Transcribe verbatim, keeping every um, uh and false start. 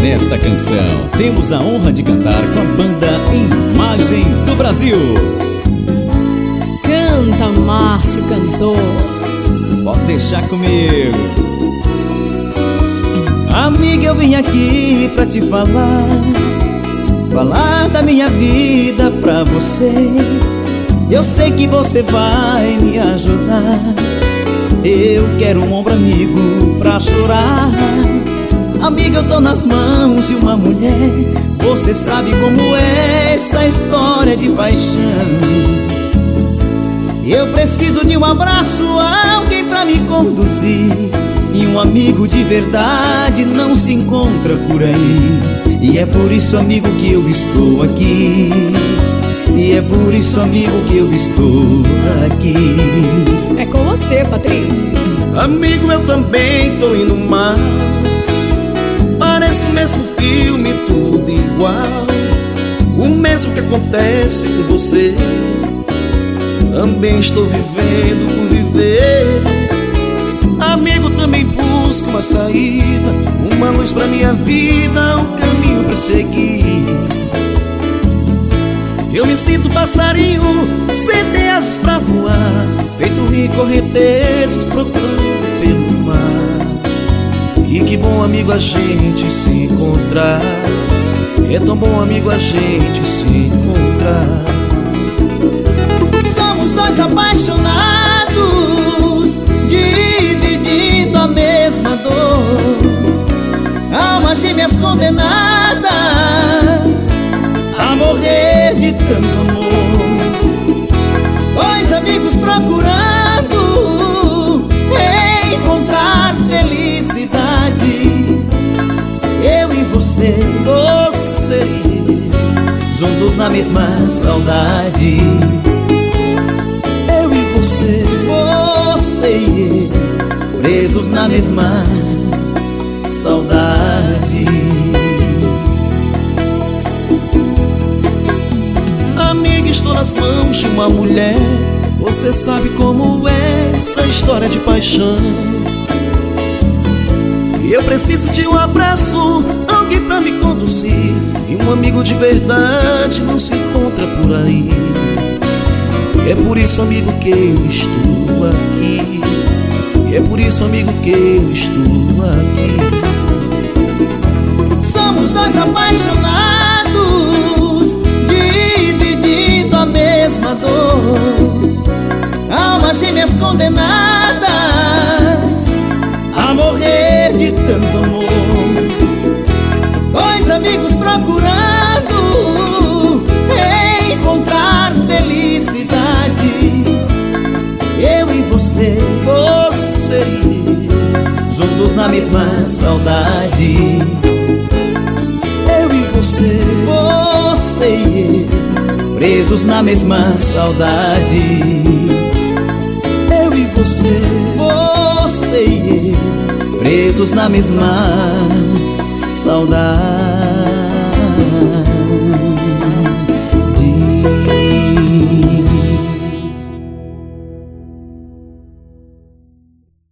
Nesta canção temos a honra de cantar com a banda Imagem do Brasil. Canta, Márcio Cantor. Pode deixar comigo. Amiga, eu vim aqui pra te falar, falar da minha vida pra você. Eu sei que você vai me ajudar. Eu quero um ombro amigo pra chorar. Amiga, eu tô nas mãos de uma mulher. Você sabe como é essa história de paixão. Eu preciso de um abraço, alguém pra me conduzir. E um amigo de verdade não se encontra por aí. E é por isso, amigo, que eu estou aqui. E é por isso, amigo, que eu estou aqui. É com você, Patrick. Amigo, eu também tô indo mal. Parece o mesmo filme, tudo igual. O mesmo que acontece com você, também estou vivendo por viver. Amigo, também busco uma saída, uma luz pra minha vida, um caminho pra seguir. Eu me sinto passarinho, sem ter asas pra voar, feito em correntezas procurando pelo mar. E que bom, amigo, a gente se encontrar. É tão bom, amigo, a gente se encontrar. Somos dois apaixonados, dividindo a mesma dor. Almas gêmeas condenadas a morrer de tanto amor. Dois amigos procurando encontrar felicidade. Eu e você, Você e juntos na mesma saudade. eu e você, Você e eu, presos na mesma saudade. amiga, estou nas mãos de uma mulher. Você sabe como é essa história de paixão. E eu preciso de um abraço, alguém pra me conduzir. E um amigo de verdade não se encontra por aí. E é por isso, amigo, que eu estou aqui. E é por isso, amigo, que eu estou aqui. Somos dois apaixonados, dividindo a mesma dor. Almas gêmeas condenadas a morrer de tanto amor. Dois amigos procurando encontrar felicidade. Eu e você, Você e juntos na mesma saudade. eu e você, Você e eu, presos na mesma saudade. eu e você, Você e eu, presos na mesma